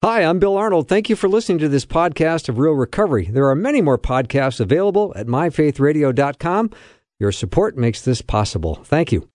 Hi, I'm Bill Arnold. Thank you for listening to this podcast of Real Recovery. There are many more podcasts available at myfaithradio.com. Your support makes this possible. Thank you.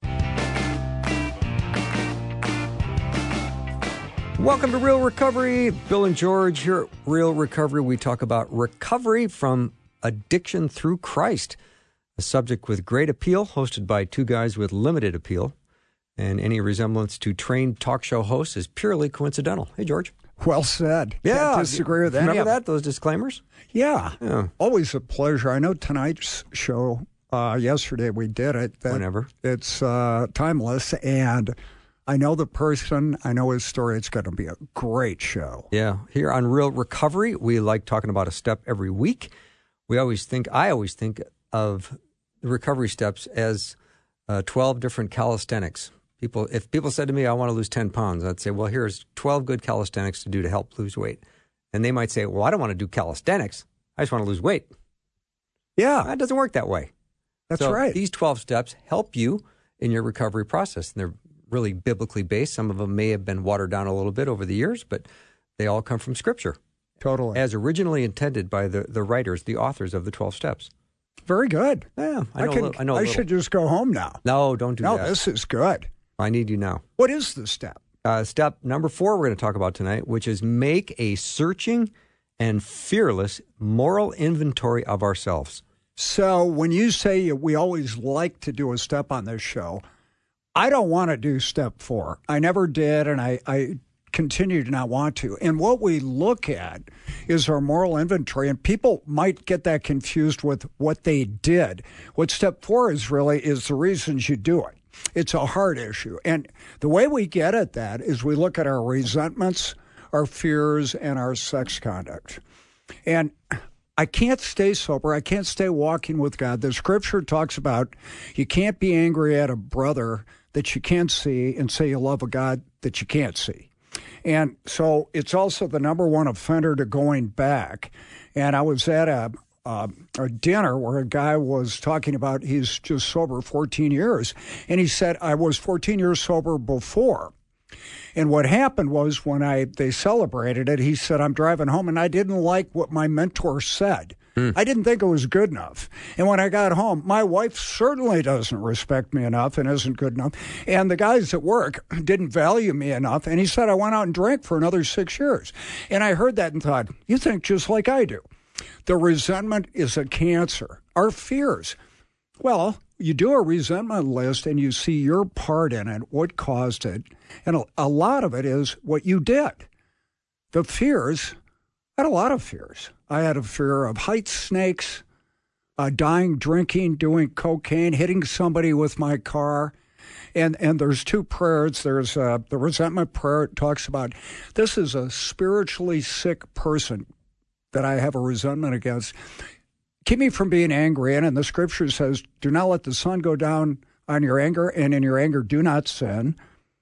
Welcome to Real Recovery. Bill and George here at Real Recovery. We talk about recovery from addiction through Christ, a subject with great appeal, hosted by two guys with limited appeal. And any resemblance to trained talk show hosts is purely coincidental. Hey, George. Well said. Yeah. Can't disagree with any Remember of that, those disclaimers? Yeah. Always a pleasure. I know tonight's show, yesterday we did it. Whenever. It's timeless, and I know the person, I know his story. It's going to be a great show. Yeah. Here on Real Recovery, we like talking about a step every week. I always think of the recovery steps as 12 different calisthenics. If people said to me, I want to lose 10 pounds, I'd say, well, here's 12 good calisthenics to do to help lose weight. And they might say, well, I don't want to do calisthenics. I just want to lose weight. Yeah. That doesn't work that way. That's right. These 12 steps help you in your recovery process. And they're really biblically based. Some of them may have been watered down a little bit over the years, but they all come from Scripture. Totally. As originally intended by the writers, the authors of the 12 steps. Very good. Yeah. I should just go home now. No, don't do that. No, this is good. I need you now. What is the step? Step number 4 we're going to talk about tonight, which is make a searching and fearless moral inventory of ourselves. So when you say we always like to do a step on this show, I don't want to do step 4. I never did, and I continue to not want to. And what we look at is our moral inventory, and people might get that confused with what they did. What step 4 is the reasons you do it. It's a heart issue. And the way we get at that is we look at our resentments, our fears, and our sex conduct. And I can't stay sober. I can't stay walking with God. The Scripture talks about you can't be angry at a brother that you can't see and say you love a God that you can't see. And so it's also the number one offender to going back. And I was at a dinner where a guy was talking about he's just sober 14 years. And he said, I was 14 years sober before. And what happened was when they celebrated it, he said, I'm driving home and I didn't like what my mentor said. I didn't think it was good enough. And when I got home, my wife certainly doesn't respect me enough and isn't good enough. And the guys at work didn't value me enough. And he said, I went out and drank for another 6 years. And I heard that and thought, you think just like I do. The resentment is a cancer. Our fears. Well, you do a resentment list and you see your part in it, what caused it. And a lot of it is what you did. The fears, I had a lot of fears. I had a fear of heights, snakes, dying, drinking, doing cocaine, hitting somebody with my car. And there's 2 prayers. There's the resentment prayer. It talks about this is a spiritually sick person that I have a resentment against. Keep me from being angry. And the Scripture says, do not let the sun go down on your anger, and in your anger do not sin.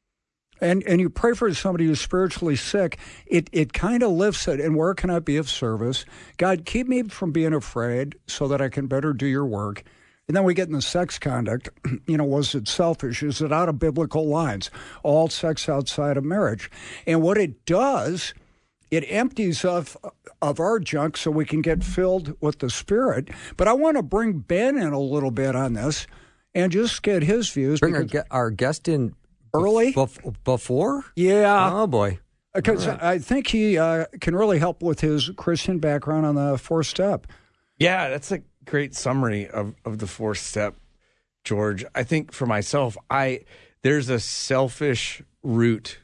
And you pray for somebody who's spiritually sick. It kind of lifts it. And where can I be of service? God, keep me from being afraid so that I can better do your work. And then we get in the sex conduct. Was it selfish? Is it out of biblical lines? All sex outside of marriage. And what it does, it empties of our junk so we can get filled with the Spirit. But I want to bring Ben in a little bit on this and just get his views. Bring our guest in early? Before? Yeah. Oh, boy. Because I think he can really help with his Christian background on the 4th step. Yeah, that's a great summary of the 4th step, George. I think for myself, there's a selfish root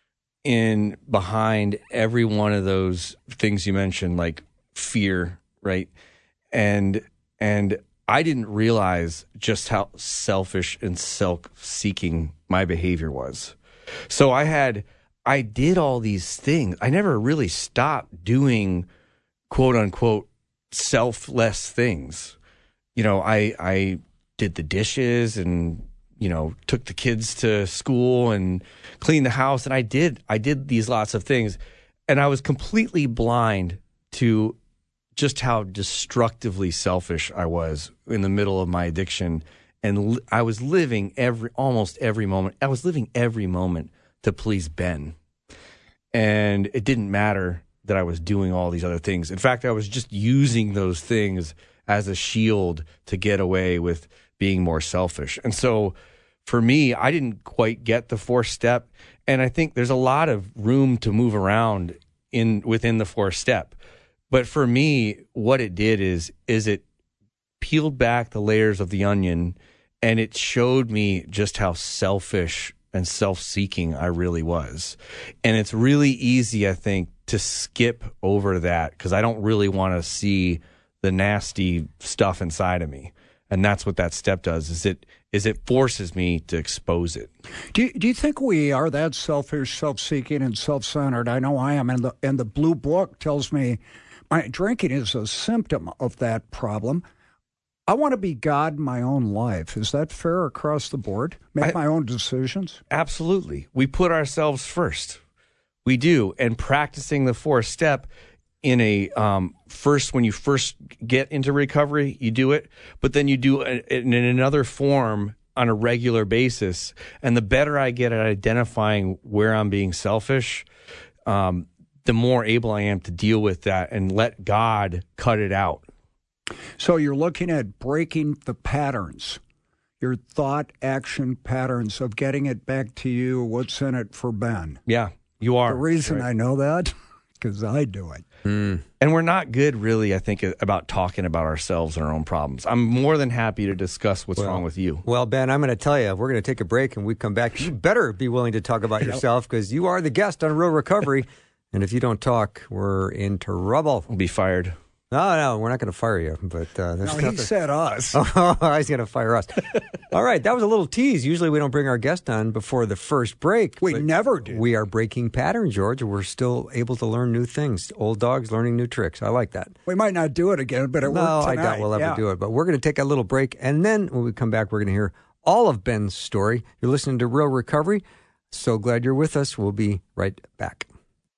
behind every one of those things you mentioned, like fear, right? And I didn't realize just how selfish and self-seeking my behavior was. So I did all these things. I never really stopped doing quote unquote selfless things. I did the dishes and took the kids to school and cleaned the house. And I did these lots of things. And I was completely blind to just how destructively selfish I was in the middle of my addiction. And I was living almost every moment. I was living every moment to please Ben. And it didn't matter that I was doing all these other things. In fact, I was just using those things as a shield to get away with being more selfish. And so for me, I didn't quite get the fourth step. And I think there's a lot of room to move around within the fourth step. But for me, what it did is it peeled back the layers of the onion, and it showed me just how selfish and self-seeking I really was. And it's really easy, I think, to skip over that because I don't really want to see the nasty stuff inside of me. And that's what that step does, is it forces me to expose it. Do you think we are that selfish, self-seeking, and self-centered? I know I am. And the Blue Book tells me my drinking is a symptom of that problem. I want to be God in my own life. Is that fair across the board? Make my own decisions? Absolutely. We put ourselves first. We do. And practicing the fourth step in a when you first get into recovery, you do it, but then you do it in another form on a regular basis. And the better I get at identifying where I'm being selfish, the more able I am to deal with that and let God cut it out. So you're looking at breaking the patterns, your thought action patterns of getting it back to you, what's in it for Ben. Yeah, you are. The reason I know that, because I do it. And we're not good, really, I think, about talking about ourselves and our own problems. I'm more than happy to discuss what's wrong with you. Well, Ben, I'm going to tell you, we're going to take a break and we come back. You better be willing to talk about yourself because you are the guest on Real Recovery. And if you don't talk, we're in trouble. We'll be fired. No, we're not going to fire you. But he said us. Oh, he's going to fire us. All right, that was a little tease. Usually we don't bring our guest on before the first break. We never do. We are breaking patterns, George. We're still able to learn new things. Old dogs learning new tricks. I like that. We might not do it again, but it worked tonight. I doubt we'll ever do it. But we're going to take a little break, and then when we come back, we're going to hear all of Ben's story. You're listening to Real Recovery. So glad you're with us. We'll be right back.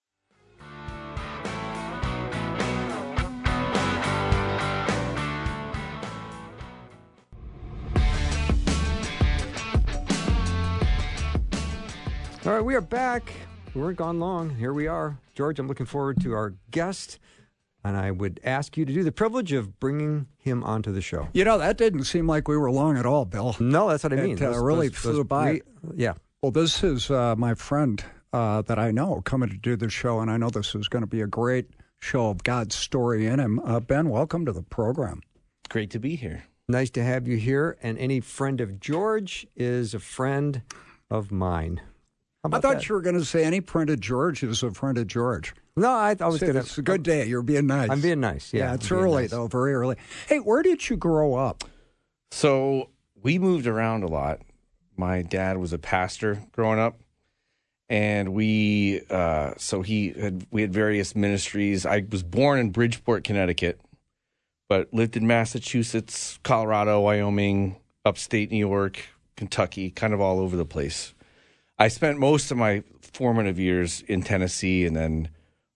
All right, we are back. We weren't gone long. Here we are. George, I'm looking forward to our guest, and I would ask you to do the privilege of bringing him onto the show. You know, that didn't seem like we were long at all, Bill. No, that's what I mean. It really flew by. Yeah. Well, this is my friend that I know coming to do the show, and I know this is going to be a great show of God's story in him. Ben, welcome to the program. Great to be here. Nice to have you here, and any friend of George is a friend of mine. I thought you were going to say any friend of George is a friend of George. No, I was going to. It's a good day. You're being nice. I'm being nice. Yeah, it's early, though, very early. Hey, where did you grow up? So we moved around a lot. My dad was a pastor growing up, and we had various ministries. I was born in Bridgeport, Connecticut, but lived in Massachusetts, Colorado, Wyoming, upstate New York, Kentucky, kind of all over the place. I spent most of my formative years in Tennessee, and then,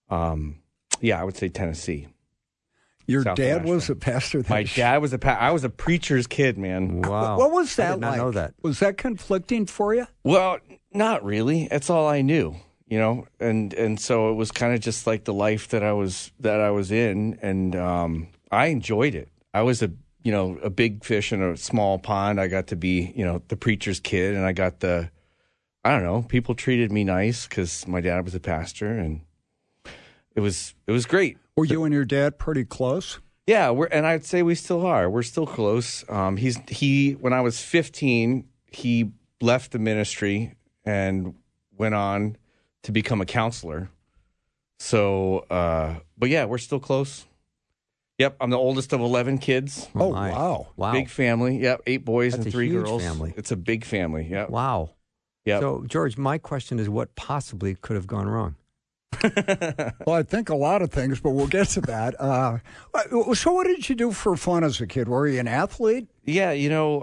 I would say Tennessee. Your dad was a pastor? My dad was I was a preacher's kid, man. Wow. What was that like? I did not know that. Was that conflicting for you? Well, not really. That's all I knew, you know, and so it was kind of just like the life that I was in, and I enjoyed it. I was a big fish in a small pond. I got to be, the preacher's kid, and I got people treated me nice because my dad was a pastor, and it was great. Were you and your dad pretty close? Yeah, and I'd say we still are. We're still close. When I was 15, he left the ministry and went on to become a counselor. So, but yeah, we're still close. Yep, I'm the oldest of 11 kids. Oh, wow. Big family. Yep, 8 boys and 3 girls. Family. It's a big family. Yep. Wow. Yep. So, George, my question is what possibly could have gone wrong? Well, I think a lot of things, but we'll get to that. So what did you do for fun as a kid? Were you an athlete? Yeah,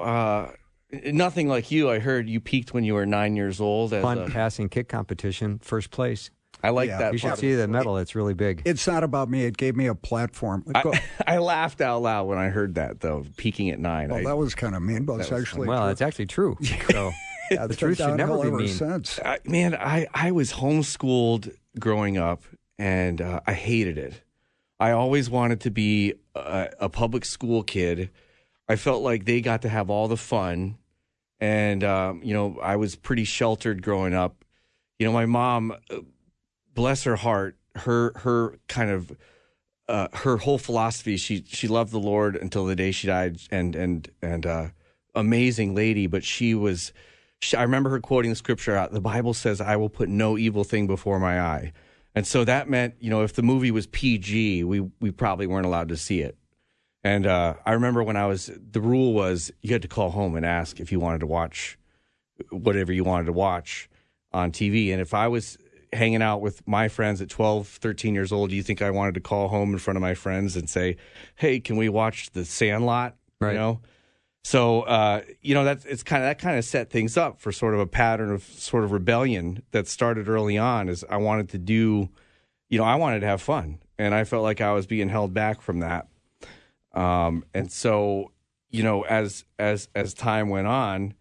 nothing like you. I heard you peaked when you were 9 years old. Fun passing kick competition, first place. I like that. You should see the medal. It's really big. It's not about me. It gave me a platform. I laughed out loud when I heard that, though, peaking at 9. Well, that was kind of mean, but it's actually true. It's actually true. So Yeah, The truth should never be mean. Since. Man, I was homeschooled growing up, and I hated it. I always wanted to be a public school kid. I felt like they got to have all the fun, and I was pretty sheltered growing up. My mom, bless her heart, her kind of her whole philosophy. She loved the Lord until the day she died, and amazing lady. But I remember her quoting the scripture. The Bible says, "I will put no evil thing before my eye." And so that meant, if the movie was PG, we probably weren't allowed to see it. And I remember the rule was you had to call home and ask if you wanted to watch whatever you wanted to watch on TV. And if I was hanging out with my friends at 12, 13 years old, do you think I wanted to call home in front of my friends and say, "Hey, can we watch The Sandlot?" Right. So, that kind of set things up for sort of a pattern of sort of rebellion that started early on. Is I wanted to I wanted to have fun, and I felt like I was being held back from that. And so, as time went on,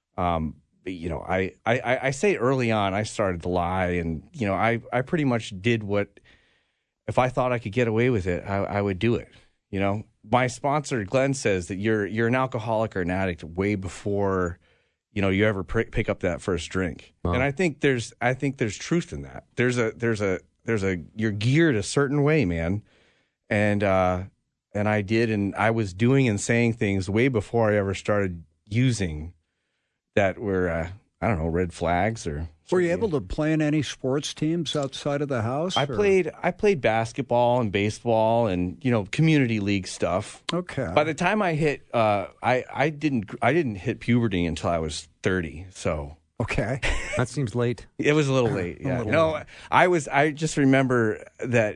I say early on I started to lie, and I pretty much did what, if I thought I could get away with it, I would do it. My sponsor Glenn says that you're an alcoholic or an addict way before you ever pick up that first drink. Wow. And I think there's truth in that. There's a you're geared a certain way, man, and I did, and I was doing and saying things way before I ever started using that were red flags or. Were you able to play in any sports teams outside of the house? I played basketball and baseball and community league stuff. Okay. By the time I hit, I didn't hit puberty until I was 30. So okay, that seems late. It was a little late. Yeah. Late. I just remember that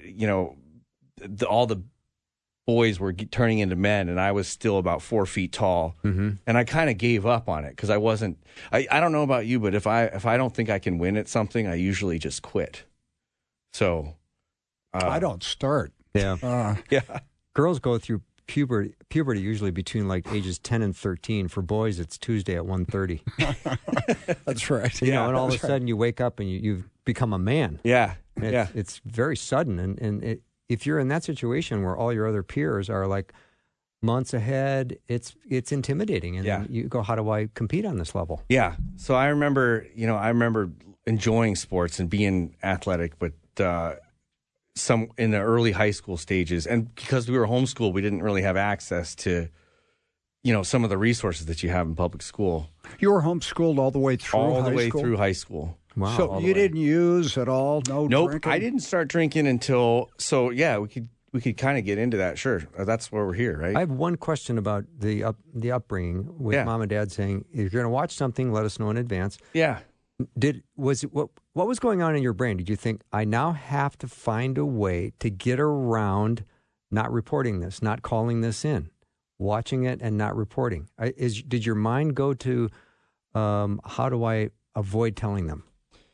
all the boys were turning into men, and I was still about 4 feet tall, and I kind of gave up on it because I wasn't. I don't know about you, but if I don't think I can win at something, I usually just quit. So I don't start. Yeah, yeah. Girls go through puberty usually between like ages 10 and 13. For boys, it's Tuesday at 1:30. That's right. And all of a sudden you wake up and you've become a man. Yeah, It's very sudden, and if you're in that situation where all your other peers are like months ahead, it's intimidating. And then you go, how do I compete on this level? Yeah. So I remember enjoying sports and being athletic, but some in the early high school stages, and because we were homeschooled, we didn't really have access to, some of the resources that you have in public school. You were homeschooled all the way through high school? All the way through high school. Wow. So you didn't use at all? Nope. Drinking? I didn't start drinking until. So yeah, we could kind of get into that. Sure, that's where we're here, right? I have one question about the upbringing with mom and dad saying, if you're going to watch something, let us know in advance. Yeah. What was going on in your brain? Did you think, I now have to find a way to get around not reporting this, not calling this in, watching it and not reporting? Did your mind go to how do I avoid telling them?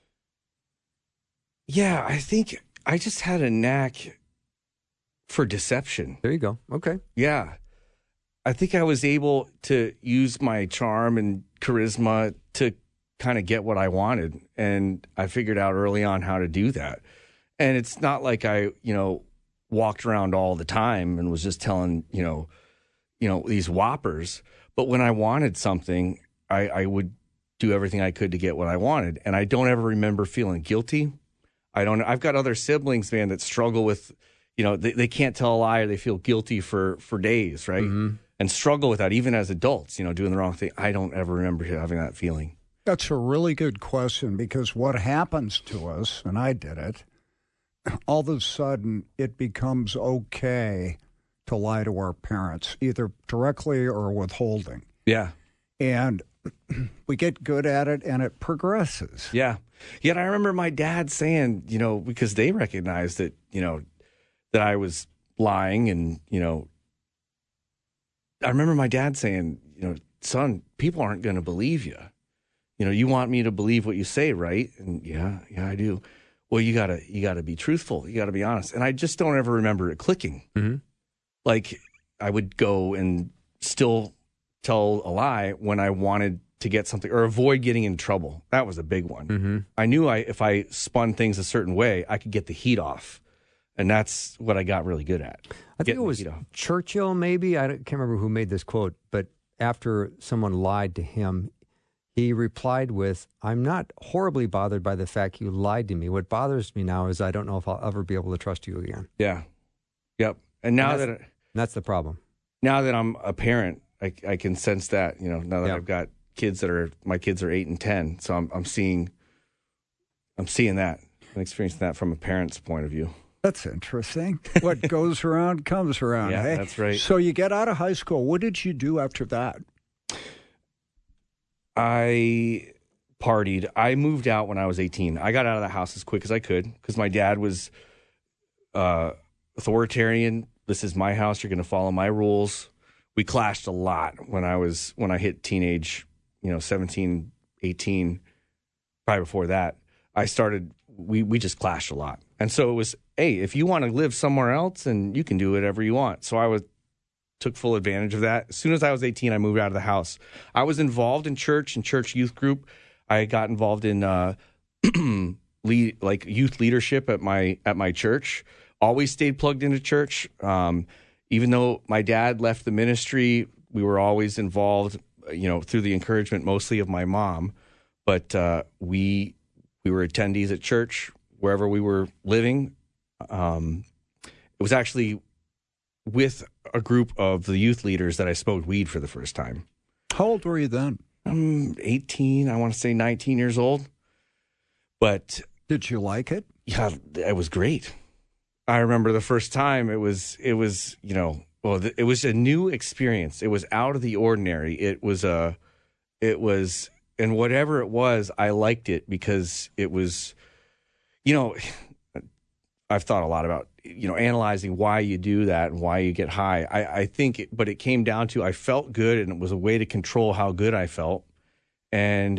Yeah, I think I just had a knack for deception. There you go. Okay. Yeah. I think I was able to use my charm and charisma to kind of get what I wanted. And I figured out early on how to do that. And it's not like I, walked around all the time and was just telling, these whoppers. But when I wanted something, I would do everything I could to get what I wanted. And I don't ever remember feeling guilty. I've got other siblings, man, that struggle with, they can't tell a lie or they feel guilty for days, right? Mm-hmm. And struggle with that even as adults, doing the wrong thing. I don't ever remember having that feeling. That's a really good question, because what happens to us, and I did it, all of a sudden it becomes okay to lie to our parents, either directly or withholding. Yeah. And we get good at it, and it progresses. Yeah. Yet I remember my dad saying, because they recognized that, that I was lying. And, I remember my dad saying, son, people aren't going to believe you. You want me to believe what you say, right? And yeah, I do. Well, you gotta be truthful. You gotta be honest. And I just don't ever remember it clicking. Mm-hmm. Like I would go and still tell a lie when I wanted to get something or avoid getting in trouble. That was a big one. Mm-hmm. I knew if I spun things a certain way, I could get the heat off. And that's what I got really good at. I think it was Churchill, maybe. I can't remember who made this quote, but after someone lied to him, he replied with, "I'm not horribly bothered by the fact you lied to me. What bothers me now is I don't know if I'll ever be able to trust you again." Yeah. Yep. And now that's the problem. Now that I'm a parent, I can sense that, now that I've got kids my kids are 8 and 10. So I'm seeing that and experiencing that from a parent's point of view. That's interesting. What goes around comes around. Yeah, hey? That's right. So you get out of high school. What did you do after that? I partied. I moved out when I was 18. I got out of the house as quick as I could because my dad was authoritarian. This is my house. You're going to follow my rules. We clashed a lot when I hit teenage, 17, 18. Probably before that, we just clashed a lot. And so it was, hey, if you want to live somewhere else, and you can do whatever you want. So I took full advantage of that. As soon as I was 18, I moved out of the house. I was involved in church and church youth group. I got involved in youth leadership at my church. Always stayed plugged into church. Even though my dad left the ministry, we were always involved, through the encouragement mostly of my mom. But we were attendees at church wherever we were living. It was actually with a group of the youth leaders that I smoked weed for the first time. How old were you then? 18, I want to say 19 years old. But did you like it? Yeah, it was great. I remember the first time it was it was a new experience. It was out of the ordinary. And whatever it was, I liked it because it was, I've thought a lot about, analyzing why you do that and why you get high. I think, but it came down to I felt good, and it was a way to control how good I felt. And,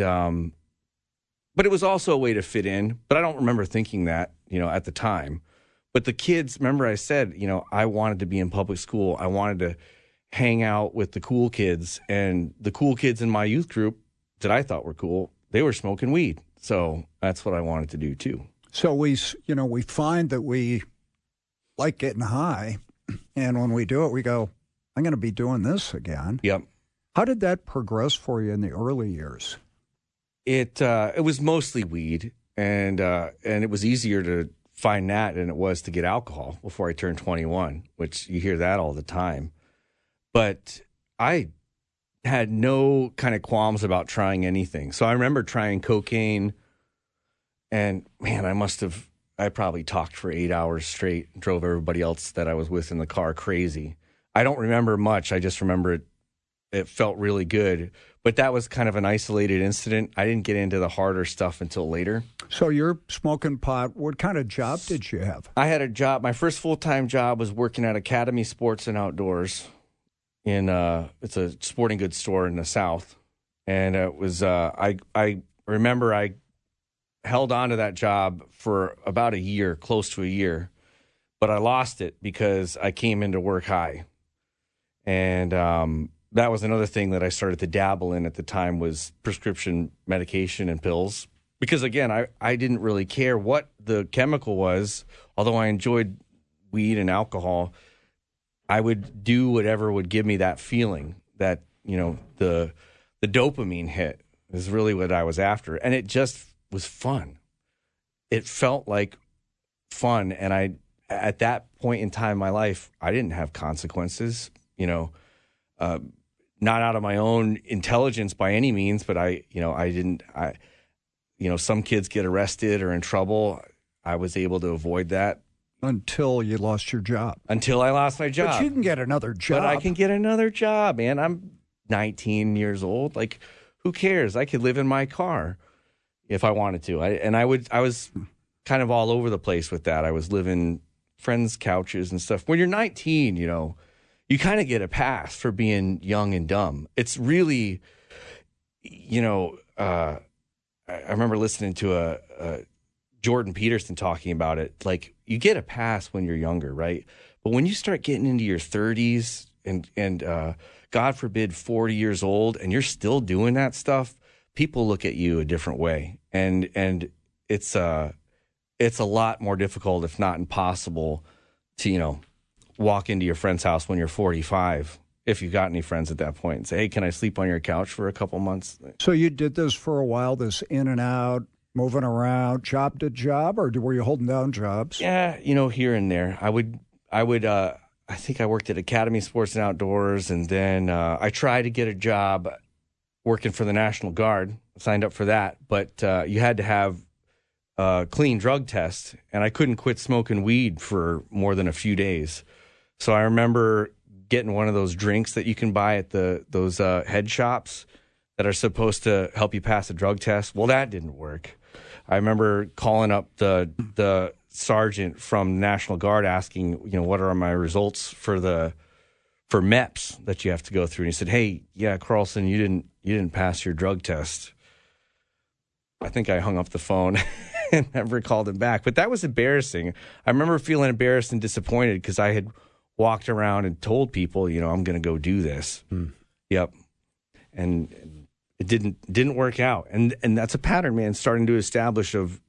but it was also a way to fit in. But I don't remember thinking that, at the time. But the kids, remember I said, I wanted to be in public school. I wanted to hang out with the cool kids. And the cool kids in my youth group that I thought were cool, they were smoking weed. So that's what I wanted to do too. So we find that we like getting high, and when we do it, we go, I'm going to be doing this again. Yep. How did that progress for you in the early years? It was mostly weed, and it was easier to find that than it was to get alcohol before I turned 21, which you hear that all the time. But I had no kind of qualms about trying anything. So I remember trying cocaine, and man, I probably talked for 8 hours straight, drove everybody else that I was with in the car crazy. I don't remember much. I just remember it felt really good. But that was kind of an isolated incident. I didn't get into the harder stuff until later. So you're smoking pot. What kind of job did you have? I had a job. My first full-time job was working at Academy Sports and Outdoors. It's a sporting goods store in the South. And it was, I remember I held on to that job for about a year, close to a year, but I lost it because I came into work high. And that was another thing that I started to dabble in at the time was prescription medication and pills. Because again, I didn't really care what the chemical was, although I enjoyed weed and alcohol. I would do whatever would give me that feeling, that, the dopamine hit is really what I was after. And it just was fun. It felt like fun. And at that point in time in my life, I didn't have consequences, not out of my own intelligence by any means, but some kids get arrested or in trouble. I was able to avoid that. Until you lost your job. Until I lost my job. But you can get another job. But I can get another job, man. I'm 19 years old. Like, who cares? I could live in my car if I wanted to. I was kind of all over the place with that. I was living friends' couches and stuff. When you're 19, you kind of get a pass for being young and dumb. It's really, I remember listening to a Jordan Peterson talking about it. Like, you get a pass when you're younger, right? But when you start getting into your 30s and God forbid 40 years old and you're still doing that stuff, people look at you a different way. And it's a lot more difficult, if not impossible, to, walk into your friend's house when you're 45, if you've got any friends at that point, and say, hey, can I sleep on your couch for a couple months? So you did this for a while, this in and out, moving around, job to job, or were you holding down jobs? Yeah, here and there. I think I worked at Academy Sports and Outdoors, and then I tried to get a job working for the National Guard, signed up for that, but you had to have a clean drug test, and I couldn't quit smoking weed for more than a few days. So I remember getting one of those drinks that you can buy at those head shops that are supposed to help you pass a drug test. Well, that didn't work. I remember calling up the sergeant from National Guard asking, what are my results for MEPS that you have to go through? And he said, hey, yeah, Carlson, you didn't pass your drug test. I think I hung up the phone and never called him back. But that was embarrassing. I remember feeling embarrassed and disappointed because I had walked around and told people, I'm going to go do this. Yep. And it didn't work out. And that's a pattern, man, starting to establish of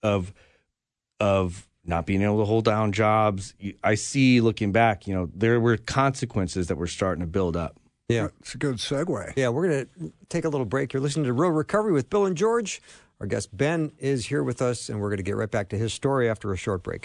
not being able to hold down jobs. I see, looking back, there were consequences that were starting to build up. Yeah. It's a good segue. Yeah, we're going to take a little break. You're listening to Real Recovery with Bill and George. Our guest Ben is here with us, and we're going to get right back to his story after a short break.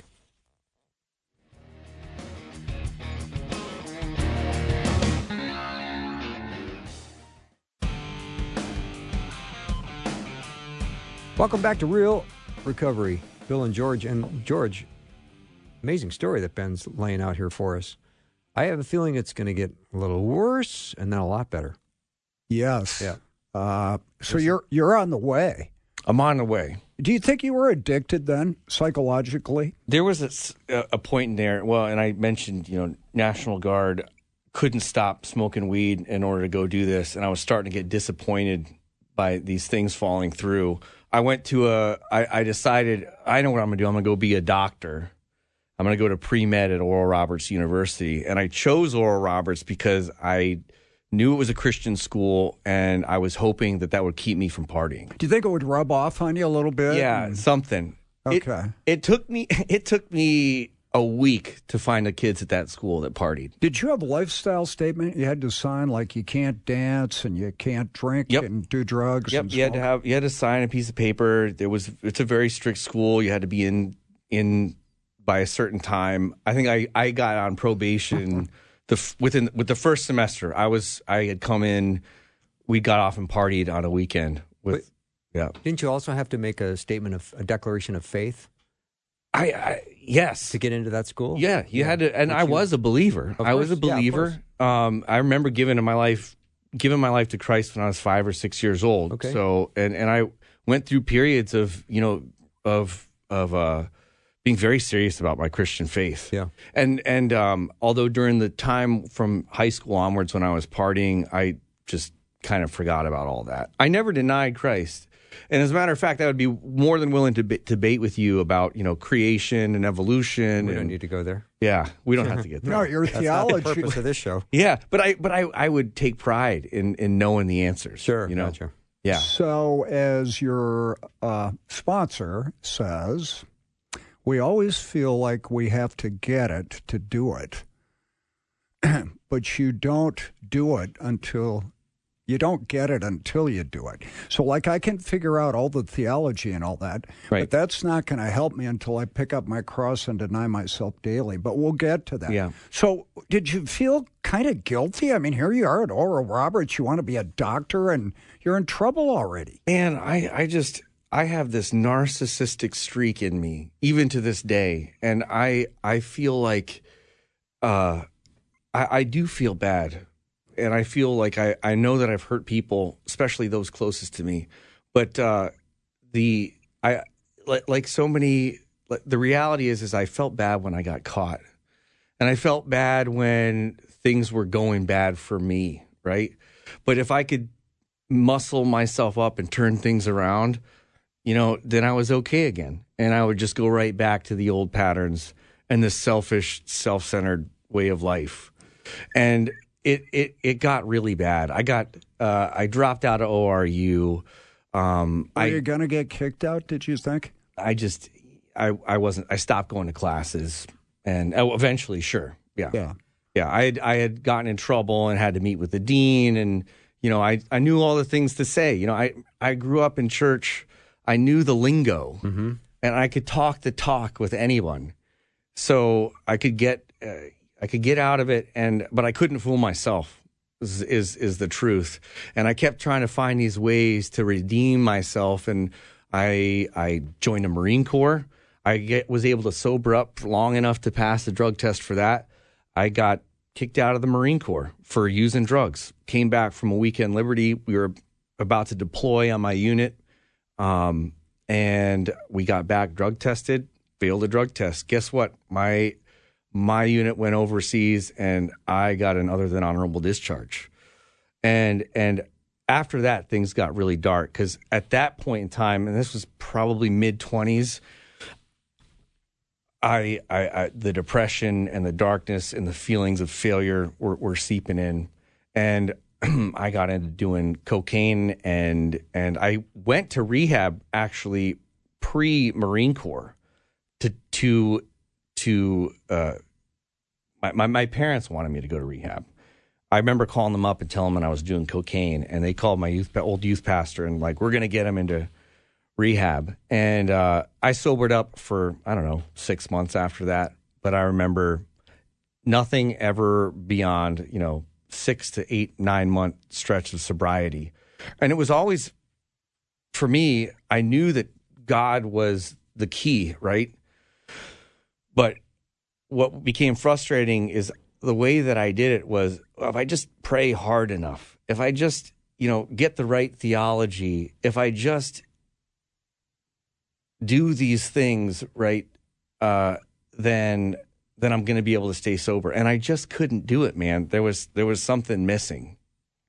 Welcome back to Real Recovery. Bill and George. And George, amazing story that Ben's laying out here for us. I have a feeling it's going to get a little worse and then a lot better. Yes. Yeah. So you're on the way. I'm on the way. Do you think you were addicted then, psychologically? There was a point in there. Well, and I mentioned, National Guard couldn't stop smoking weed in order to go do this, and I was starting to get disappointed by these things falling through. I went to I decided, I know what I'm going to do. I'm going to go be a doctor. I'm going to go to pre-med at Oral Roberts University. And I chose Oral Roberts because I knew it was a Christian school, and I was hoping that would keep me from partying. Do you think it would rub off on you a little bit? Yeah, something. Okay. It took me a week to find the kids at that school that partied. Did you have a lifestyle statement you had to sign, like you can't dance and you can't drink and do drugs? Yep. And you had to sign a piece of paper. It's a very strict school. You had to be in by a certain time. I think I got on probation with the first semester. I had come in. We got off and partied on a weekend with. Yeah. Didn't you also have to make a declaration of faith? Yes. To get into that school? Yeah, you had to, and I was a believer. I was a believer. I remember giving my life to Christ when I was 5 or 6 years old. Okay. So, and I went through periods of being very serious about my Christian faith. Yeah. And although during the time from high school onwards when I was partying, I just kind of forgot about all that. I never denied Christ. And as a matter of fact, I would be more than willing to debate with you about, creation and evolution. We don't need to go there. Yeah, we don't have to get there. No, your That's theology. not the purpose of this show. Yeah, but I would take pride in knowing the answers. Sure, Gotcha. Gotcha. Yeah. So, as your sponsor says, we always feel like we have to get it to do it, but you don't do it until. You don't get it until you do it. So, like, I can figure out all the theology and all that, right. But that's not going to help me until I pick up my cross and deny myself daily. But we'll get to that. Yeah. So, did you feel kind of guilty? I mean, here you are at Oral Roberts. You want to be a doctor, and you're in trouble already. Man, I have this narcissistic streak in me, even to this day, and I feel like I do feel bad. And I feel like I know that I've hurt people, especially those closest to me. But the reality is I felt bad when I got caught, and I felt bad when things were going bad for me, right? But if I could muscle myself up and turn things around, then I was okay again, and I would just go right back to the old patterns and the selfish, self-centered way of life. And it got really bad. I dropped out of ORU. Were you going to get kicked out, did you think? I wasn't. I stopped going to classes, and eventually, sure, yeah. I had gotten in trouble and had to meet with the dean, and I knew all the things to say. I grew up in church. I knew the lingo, and I could talk the talk with anyone, so I could get out of it, but I couldn't fool myself. Is the truth, and I kept trying to find these ways to redeem myself, and I joined the Marine Corps. I was able to sober up long enough to pass the drug test for that. I got kicked out of the Marine Corps for using drugs. Came back from a weekend liberty. We were about to deploy on my unit, and we got back drug tested, failed the drug test. Guess what? My unit went overseas, and I got an other than honorable discharge. And after that, things got really dark, because at that point in time, and this was probably mid-20s, the depression and the darkness and the feelings of failure were seeping in, and I got into doing cocaine, and I went to rehab actually pre-Marine Corps my parents wanted me to go to rehab. I remember calling them up and telling them I was doing cocaine, and they called my old youth pastor and like, we're going to get him into rehab. And I sobered up for, 6 months after that. But I remember nothing ever beyond, 6 to 8, 9 month stretch of sobriety. And it was always, for me, I knew that God was the key, right? But what became frustrating is the way that I did it was, if I just pray hard enough, if I just, get the right theology, if I just do these things right, then I'm going to be able to stay sober. And I just couldn't do it, man. There was something missing.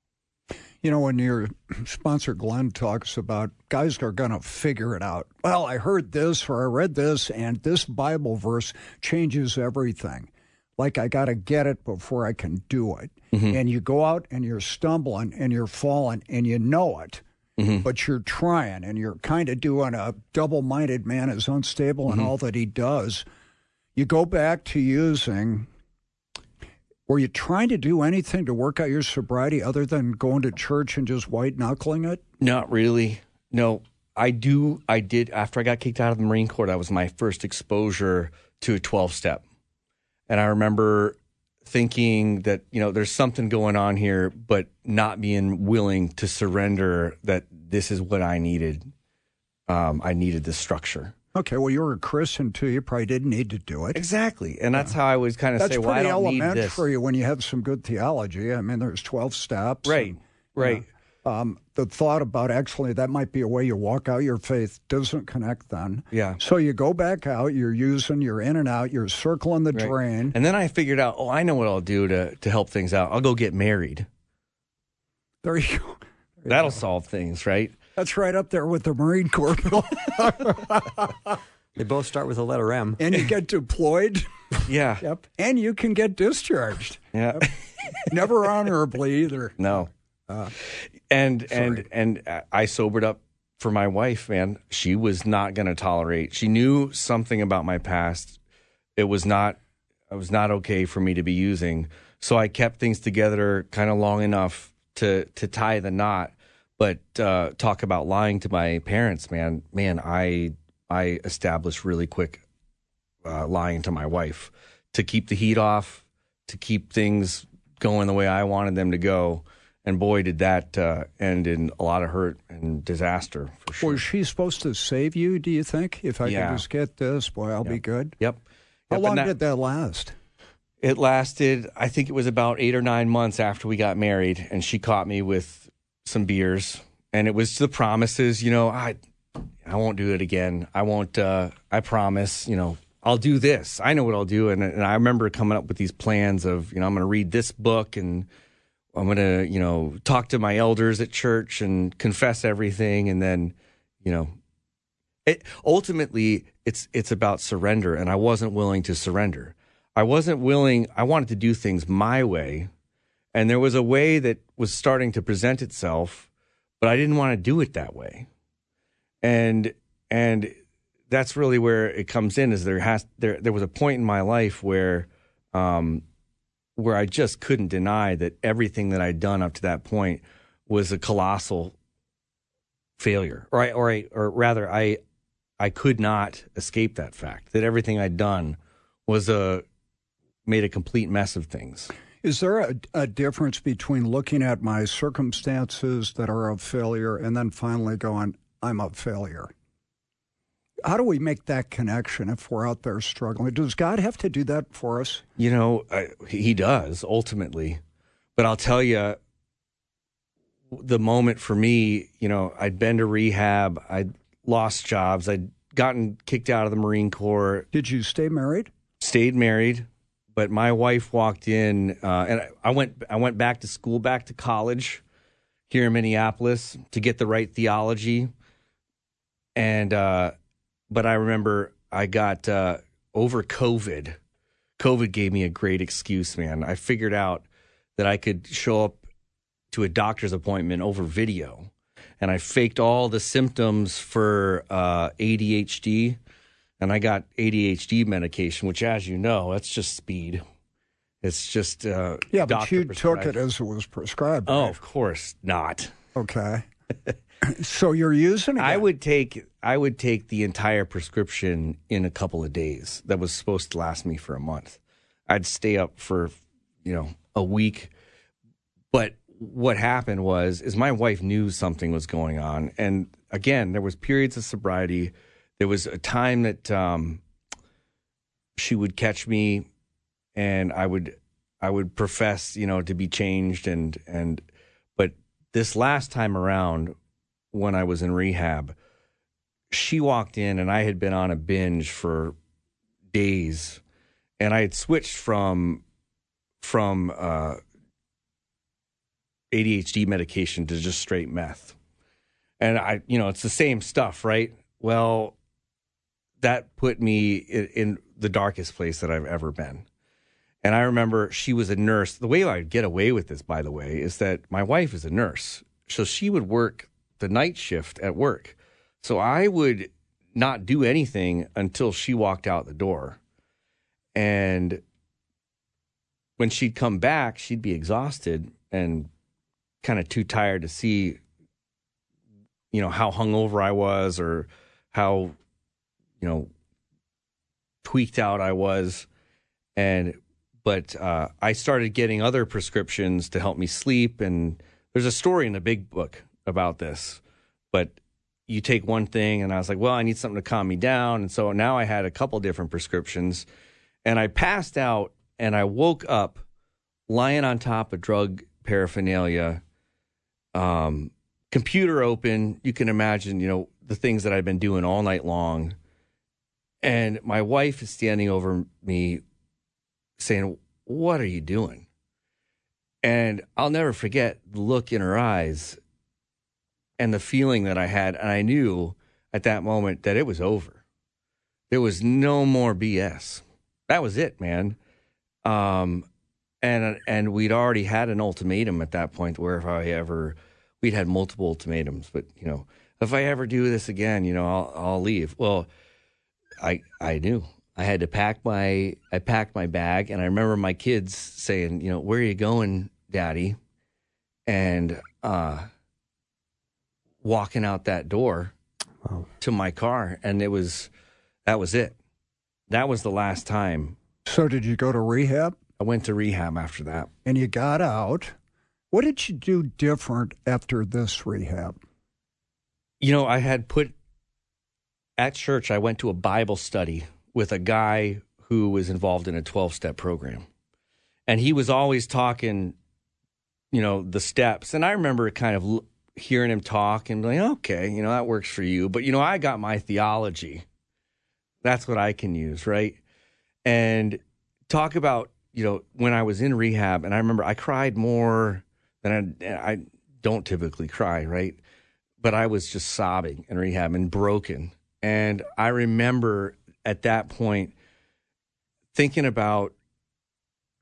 When your sponsor Glenn talks about guys are going to figure it out. Well, I heard this or I read this, and this Bible verse changes everything. Like, I got to get it before I can do it. Mm-hmm. And you go out and you're stumbling and you're falling and you know it, but you're trying, and you're kind of doing a double-minded man is unstable in all that he does. You go back to using. Were you trying to do anything to work out your sobriety other than going to church and just white-knuckling it? Not really. No, I did. After I got kicked out of the Marine Corps, that was my first exposure to a 12-step. And I remember thinking that, there's something going on here, but not being willing to surrender that this is what I needed. I needed this structure. Okay, well, you were a Christian, too. You probably didn't need to do it. Exactly. And that's how I was kind of say, well, I don't need this. That's pretty elementary when you have some good theology. I mean, there's 12 steps. Right, right. The thought about actually that might be a way you walk out your faith doesn't connect then. Yeah. So you go back out, you're in and out, you're circling the drain. And then I figured out, I know what I'll do to help things out. I'll go get married. There you go. That'll solve things, right? That's right up there with the Marine Corps, Bill. They both start with the letter M. And you get deployed. Yeah. Yep. And you can get discharged. Yeah. Yep. Never honorably either. No. And I sobered up for my wife, man. She was not going to tolerate. She knew something about my past. It was not okay for me to be using. So I kept things together kind of long enough to tie the knot. But talk about lying to my parents, man. I established really quick lying to my wife to keep the heat off, to keep things going the way I wanted them to go. And boy, did that end in a lot of hurt and disaster, for sure. Was she supposed to save you, do you think? If I could just get this, boy, I'll be good? Yep. How long did that last? It lasted, I think it was about 8 or 9 months after we got married, and she caught me with some beers. And it was the promises, I won't do it again. I won't, I promise, I'll do this. I know what I'll do. And I remember coming up with these plans of, I'm going to read this book, and I'm going to, talk to my elders at church and confess everything. And then, ultimately it's about surrender. And I wasn't willing to surrender. I wanted to do things my way. And there was a way that was starting to present itself, but I didn't want to do it that way. And that's really where it comes in, is there was a point in my life where I just couldn't deny that everything that I'd done up to that point was a colossal failure, or rather, I could not escape that fact that everything I'd done was made a complete mess of things. Is there a difference between looking at my circumstances that are a failure and then finally going, I'm a failure? How do we make that connection if we're out there struggling? Does God have to do that for us? You know, he does, ultimately. But I'll tell you, the moment for me, you know, I'd been to rehab, I'd lost jobs, I'd gotten kicked out of the Marine Corps. Did you stay married? Stayed married, but my wife walked in, and I went back to school, back to college here in Minneapolis to get the right theology. And but I remember I got over COVID. COVID gave me a great excuse, man. I figured out that I could show up to a doctor's appointment over video, and I faked all the symptoms for ADHD, and I got ADHD medication, which, as you know, that's just speed. It's just yeah, but you took it as it was prescribed. Oh, right? of course not. Okay. So you're using it? I would take the entire prescription in a couple of days. That was supposed to last me for a month. I'd stay up for, a week. But what happened is my wife knew something was going on. And again, there was periods of sobriety. There was a time that she would catch me, and I would profess, to be changed. But this last time around, when I was in rehab, she walked in, and I had been on a binge for days, and I had switched from ADHD medication to just straight meth. And it's the same stuff, right? Well, that put me in the darkest place that I've ever been. And I remember she was a nurse. The way I'd get away with this, by the way, is that my wife is a nurse. So she would work the night shift at work. So I would not do anything until she walked out the door. And when she'd come back, she'd be exhausted and kind of too tired to see, how hungover I was or how, tweaked out I was. But I started getting other prescriptions to help me sleep. And there's a story in the big book about this. But you take one thing, and I was like, well, I need something to calm me down. And so now I had a couple different prescriptions. And I passed out, and I woke up lying on top of drug paraphernalia, computer open. You can imagine, the things that I've been doing all night long. And my wife is standing over me saying, what are you doing? And I'll never forget the look in her eyes and the feeling that I had. And I knew at that moment that it was over. There was no more BS. That was it, man. And we'd already had an ultimatum at that point where we'd had multiple ultimatums, but, if I ever do this again, I'll leave. Well, I knew. I packed my bag, and I remember my kids saying, where are you going, Daddy? And walking out that door to my car, and that was it. That was the last time. So did you go to rehab? I went to rehab after that. And you got out. What did you do different after this rehab? I had at church, I went to a Bible study with a guy who was involved in a 12-step program. And he was always talking, the steps. And I remember kind of hearing him talk and like, okay, that works for you. But, I got my theology. That's what I can use, right? And talk about, when I was in rehab, and I remember I cried more than I don't typically cry, right? But I was just sobbing in rehab and broken. And I remember at that point thinking about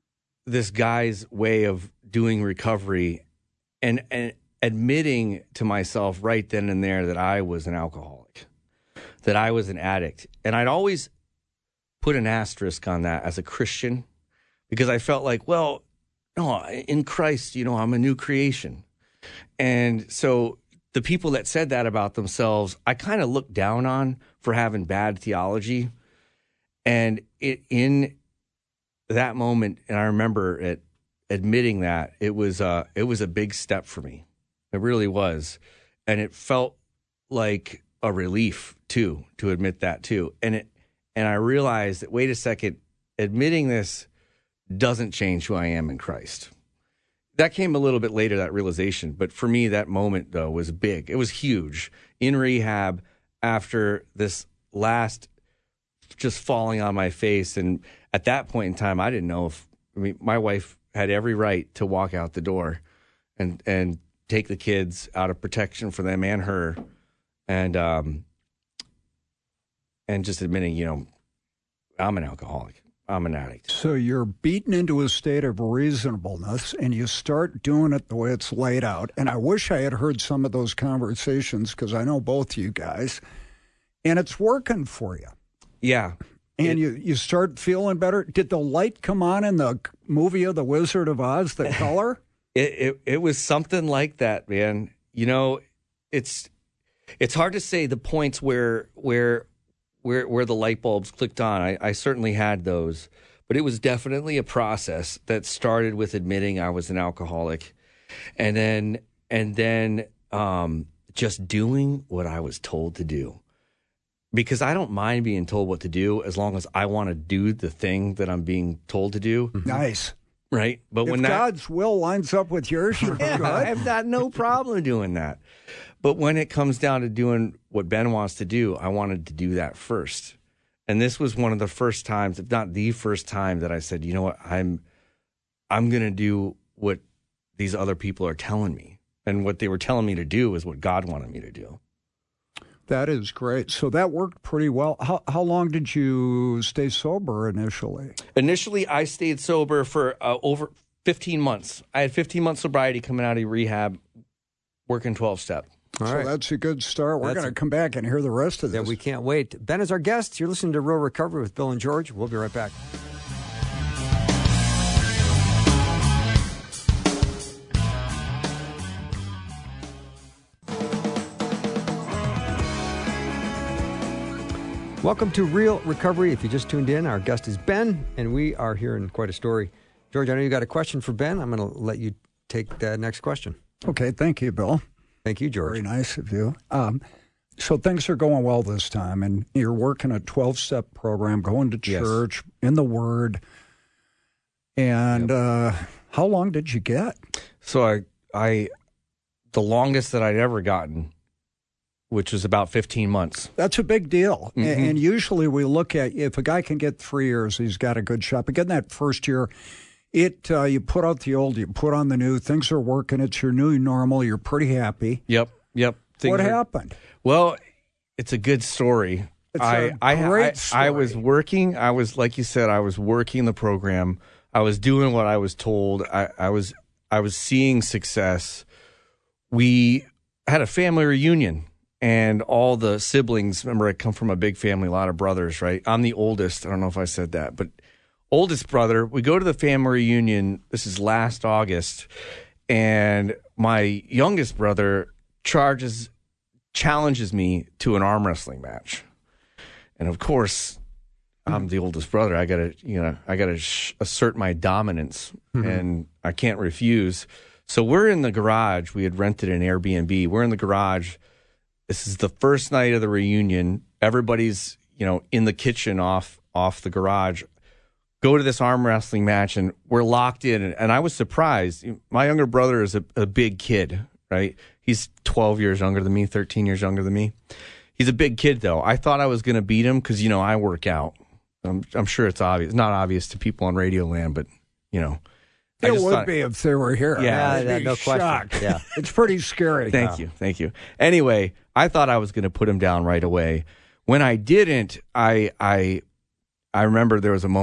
this guy's way of doing recovery and admitting to myself right then and there that I was an alcoholic, that I was an addict. And I'd always put an asterisk on that as a Christian because I felt like, well, no, in Christ, I'm a new creation. And so the people that said that about themselves, I kind of looked down on for having bad theology. And in that moment, and I remember it admitting that, it was a big step for me. It really was. And it felt like a relief too, to admit that too. And I realized that, wait a second, admitting this doesn't change who I am in Christ. That came a little bit later, that realization. But for me, that moment, though, was big. It was huge. In rehab, after this last just falling on my face. And at that point in time, I didn't know my wife had every right to walk out the door and take the kids out of protection for them and her. And just admitting, I'm an alcoholic. I'm an addict. So you're beaten into a state of reasonableness, and you start doing it the way it's laid out. And I wish I had heard some of those conversations because I know both you guys, and it's working for you. Yeah. And you start feeling better. Did the light come on in the movie of The Wizard of Oz, The Color? It was something like that, man. It's hard to say the points where the light bulbs clicked on. I certainly had those, but it was definitely a process that started with admitting I was an alcoholic, and then just doing what I was told to do, because I don't mind being told what to do as long as I want to do the thing that I'm being told to do. Nice. Right. But if God's will lines up with yours, you're good. I've got no problem doing that. But when it comes down to doing what Ben wants to do, I wanted to do that first. And this was one of the first times, if not the first time, that I said, you know what, I'm going to do what these other people are telling me. And what they were telling me to do is what God wanted me to do. That is great. So that worked pretty well. How long did you stay sober initially? Initially, I stayed sober for over 15 months. I had 15 months sobriety coming out of rehab, working 12-step. All right. So that's a good start. We're going to come back and hear the rest of this. Yeah, we can't wait. Ben is our guest. You're listening to Real Recovery with Bill and George. We'll be right back. Welcome to Real Recovery. If you just tuned in, our guest is Ben, and we are hearing quite a story. George, I know you got a question for Ben. I'm going to let you take the next question. Okay, thank you, Bill. Thank you, George. Very nice of you. So things are going well this time, and you're working a 12-step program, going to church, in the Word. And how long did you get? So I the longest that I'd ever gotten, which was about 15 months. That's a big deal. Mm-hmm. And usually we look at, if a guy can get 3 years, he's got a good shot. But getting that first year, you put out the old, you put on the new, things are working, it's your new normal, you're pretty happy. Yep. What happened? Well, it's a good story. It's a great story. I was working, like you said, I was working the program. I was doing what I was told. I was seeing success. We had a family reunion. And all the siblings, remember, I come from a big family, a lot of brothers, right? I'm the oldest. I don't know if I said that, but oldest brother. We go to the family reunion. This is last August. And my youngest brother challenges me to an arm wrestling match. And of course, I'm the oldest brother. I gotta assert my dominance, and I can't refuse. So we're in the garage. We had rented an Airbnb. We're in the garage. This is the first night of the reunion. Everybody's, in the kitchen off the garage. Go to this arm wrestling match, and we're locked in. And I was surprised. My younger brother is a big kid, right? He's 12 years younger than me, 13 years younger than me. He's a big kid, though. I thought I was going to beat him because, I work out. I'm sure it's obvious. It's not obvious to people on Radio Land, but, It would be if they were here. Yeah, no question. Yeah. It's pretty scary. Thank you. Anyway, I thought I was going to put him down right away. When I didn't, I remember there was a moment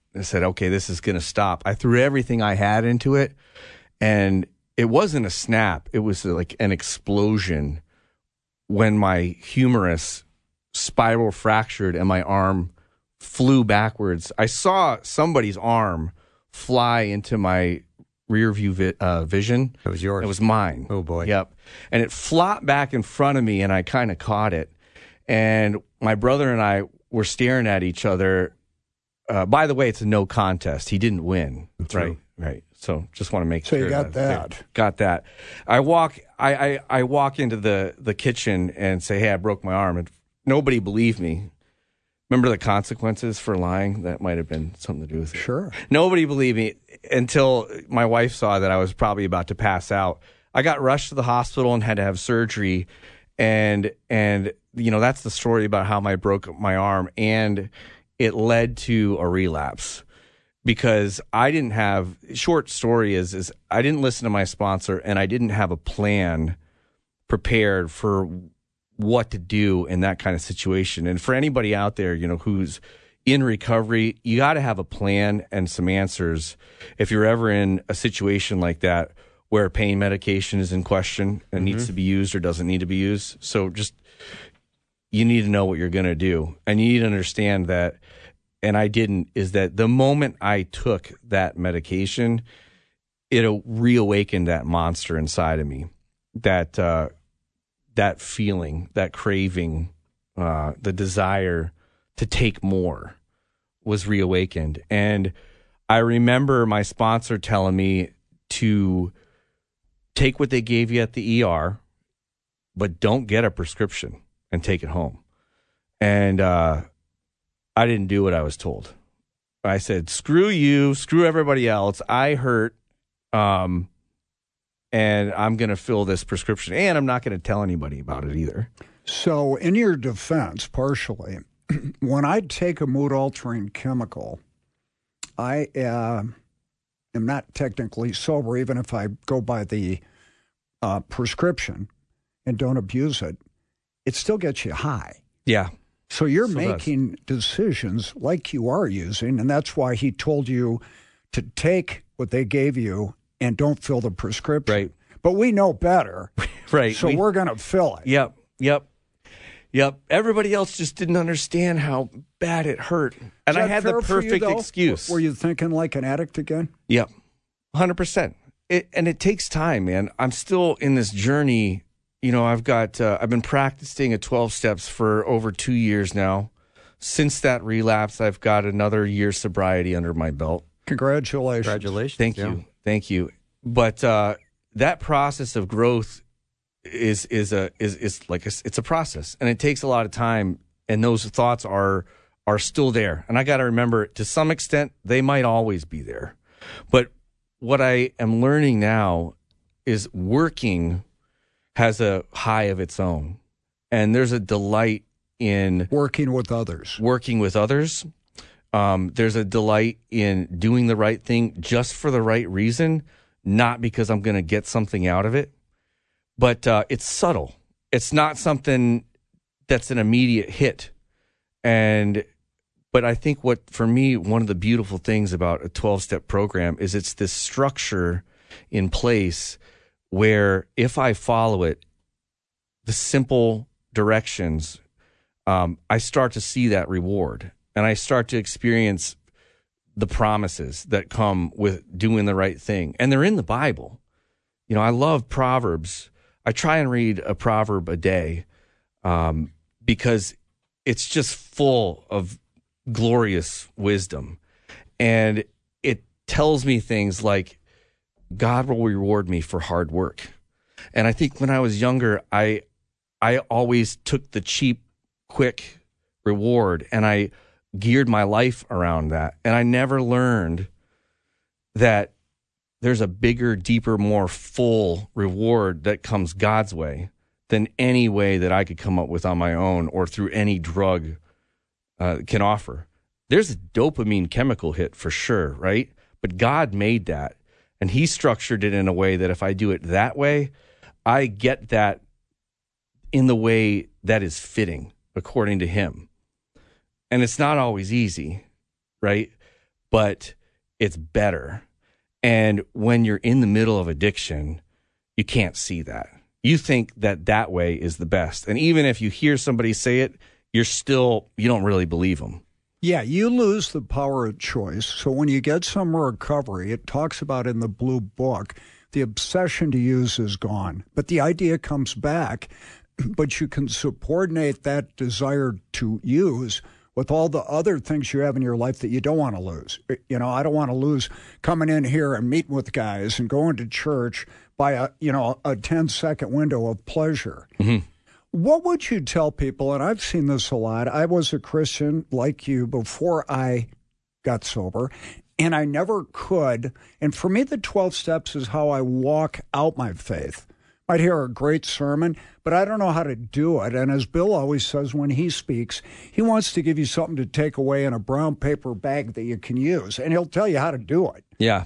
I said, okay, this is going to stop. I threw everything I had into it, and it wasn't a snap. It was like an explosion when my humerus spiral fractured and my arm flew backwards. I saw somebody's arm fly into my rear view vision. It was yours. It was mine. Oh, boy. Yep. And it flopped back in front of me, and I kind of caught it. And my brother and I were staring at each other. By the way, it's a no contest. He didn't win. True. Right. So just want to make So sure. you got that. Got that. I walk into the kitchen and say, hey, I broke my arm. And nobody believed me. Remember the consequences for lying? That might have been something to do with it. Sure. Nobody believed me until my wife saw that I was probably about to pass out. I got rushed to the hospital and had to have surgery. And that's the story about how I broke my arm. And it led to a relapse because I didn't have, short story is I didn't listen to my sponsor, and I didn't have a plan prepared for what to do in that kind of situation. And for anybody out there, who's in recovery, you got to have a plan and some answers if you're ever in a situation like that where pain medication is in question and needs to be used or doesn't need to be used. So just, you need to know what you're going to do. And you need to understand that, and I didn't, is that the moment I took that medication, it reawakened that monster inside of me, that feeling, that craving, the desire to take more was reawakened. And I remember my sponsor telling me to take what they gave you at the ER, but don't get a prescription and take it home. And I didn't do what I was told. I said, screw you, screw everybody else. I hurt, and I'm going to fill this prescription, and I'm not going to tell anybody about it either. So in your defense, partially, when I take a mood-altering chemical, I am not technically sober, even if I go by the prescription and don't abuse it. It still gets you high. Yeah. So you're making decisions like you are using, and that's why he told you to take what they gave you and don't fill the prescription. Right. But we know better. Right. So we're going to fill it. Yep. Everybody else just didn't understand how bad it hurt. And I had the perfect excuse. Were you thinking like an addict again? Yep. 100%. And it takes time, man. I'm still in this journey. I've been practicing at 12 steps for over 2 years now. Since that relapse, I've got another year's sobriety under my belt. Congratulations. Thank you. But that process of growth is like it's a process, and it takes a lot of time. And those thoughts are still there. And I got to remember, to some extent, they might always be there. But what I am learning now is working has a high of its own, and there's a delight in working with others. There's a delight in doing the right thing just for the right reason, not because I'm going to get something out of it. But it's subtle. It's not something that's an immediate hit. But I think for me, one of the beautiful things about a 12-step program is it's this structure in place where if I follow it, the simple directions, I start to see that reward, and I start to experience the promises that come with doing the right thing. And they're in the Bible. I love Proverbs. I try and read a proverb a day because it's just full of glorious wisdom. And it tells me things like, God will reward me for hard work. And I think when I was younger, I always took the cheap, quick reward, and I geared my life around that. And I never learned that there's a bigger, deeper, more full reward that comes God's way than any way that I could come up with on my own or through any drug can offer. There's a dopamine chemical hit for sure, right? But God made that. And he structured it in a way that if I do it that way, I get that in the way that is fitting according to him. And it's not always easy, right? but it's better. And when you're in the middle of addiction, you can't see that. You think that way is the best. And even if you hear somebody say it, you don't really believe them. Yeah, you lose the power of choice. So when you get some recovery, it talks about in the Blue Book, the obsession to use is gone. But the idea comes back, but you can subordinate that desire to use with all the other things you have in your life that you don't want to lose. You know, I don't want to lose coming in here and meeting with guys and going to church by a 10-second window of pleasure. Mm-hmm. What would you tell people? And I've seen this a lot. I was a Christian like you before I got sober, and I never could. And for me, the 12 steps is how I walk out my faith. I'd hear a great sermon, but I don't know how to do it. And as Bill always says when he speaks, he wants to give you something to take away in a brown paper bag that you can use, and he'll tell you how to do it. Yeah.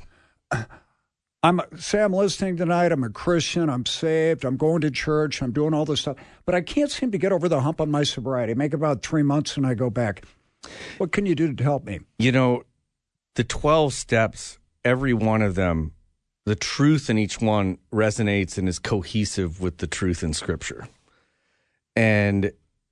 I'm listening tonight. I'm a Christian. I'm saved. I'm going to church. I'm doing all this stuff. But I can't seem to get over the hump on my sobriety. I make about 3 months and I go back. What can you do to help me? You know, the 12 steps, every one of them, the truth in each one resonates and is cohesive with the truth in Scripture. And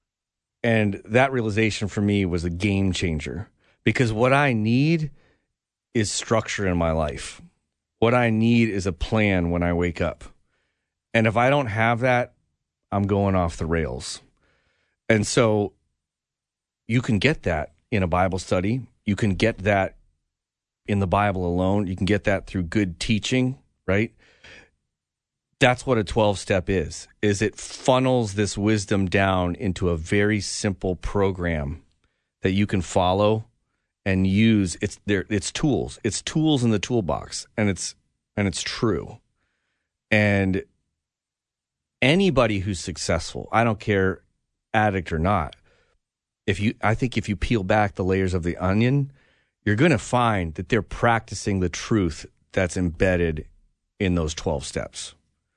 that realization for me was a game changer, because what I need is structure in my life. What I need is a plan when I wake up. And if I don't have that, I'm going off the rails. And so you can get that in a Bible study. You can get that in the Bible alone. You can get that through good teaching, right? That's what a 12-step is it funnels this wisdom down into a very simple program that you can follow and use. It's tools. It's tools in the toolbox, and it's true. And anybody who's successful, I don't care, addict or not, I think if you peel back the layers of the onion, you're going to find that they're practicing the truth that's embedded in those 12 steps.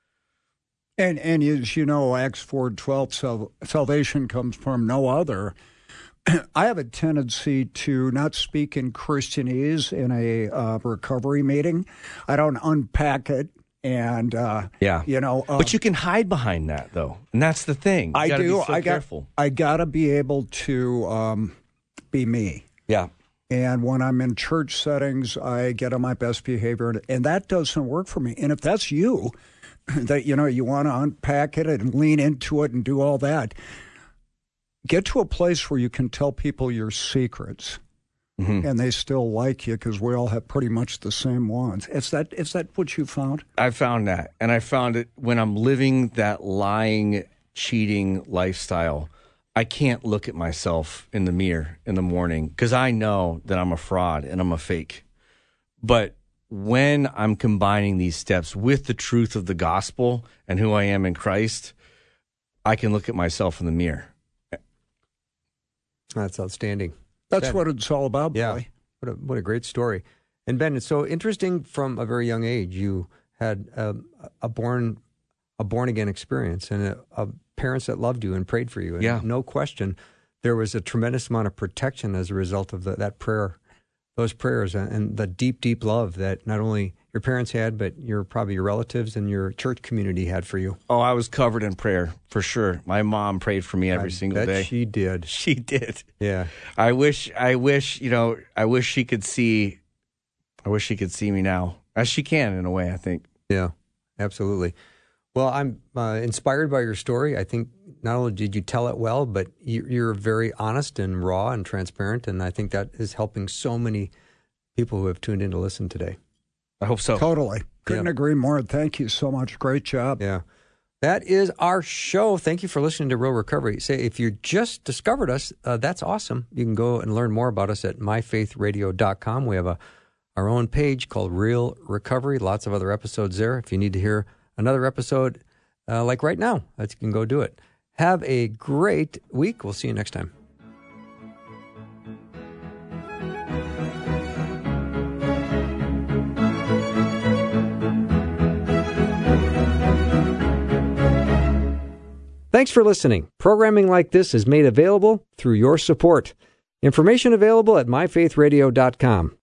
And as you know, Acts 4:12, salvation comes from no other. I have a tendency to not speak in Christianese in a recovery meeting. I don't unpack it. And, but you can hide behind that, though. And that's the thing. You gotta be so careful. I got to be able to be me. Yeah. And when I'm in church settings, I get on my best behavior. And that doesn't work for me. And if that's you, that, you want to unpack it and lean into it and do all that, get to a place where you can tell people your secrets. Mm-hmm. And they still like you, because we all have pretty much the same ones. Is that what you found? I found that. And I found it when I'm living that lying, cheating lifestyle. I can't look at myself in the mirror in the morning, because I know that I'm a fraud and I'm a fake. But when I'm combining these steps with the truth of the gospel and who I am in Christ, I can look at myself in the mirror. That's outstanding. That's Ben, what it's all about, boy. Yeah. What a great story. And Ben, it's so interesting. From a very young age, you had a born again experience, and parents that loved you and prayed for you. And yeah. No question, there was a tremendous amount of protection as a result of that prayer, those prayers, and the deep, deep love that not only your parents had, but probably your relatives and your church community had for you. Oh, I was covered in prayer, for sure. My mom prayed for me every single day. She did. She did. Yeah. I wish she could see me now, as she can in a way, I think. Yeah, absolutely. Well, I'm inspired by your story. I think not only did you tell it well, but you're very honest and raw and transparent, and I think that is helping so many people who have tuned in to listen today. I hope so. Totally. Couldn't agree more. Thank you so much. Great job. Yeah. That is our show. Thank you for listening to Real Recovery. Say, if you just discovered us, that's awesome. You can go and learn more about us at myfaithradio.com. We have our own page called Real Recovery. Lots of other episodes there. If you need to hear another episode like right now, you can go do it. Have a great week. We'll see you next time. Thanks for listening. Programming like this is made available through your support. Information available at myfaithradio.com.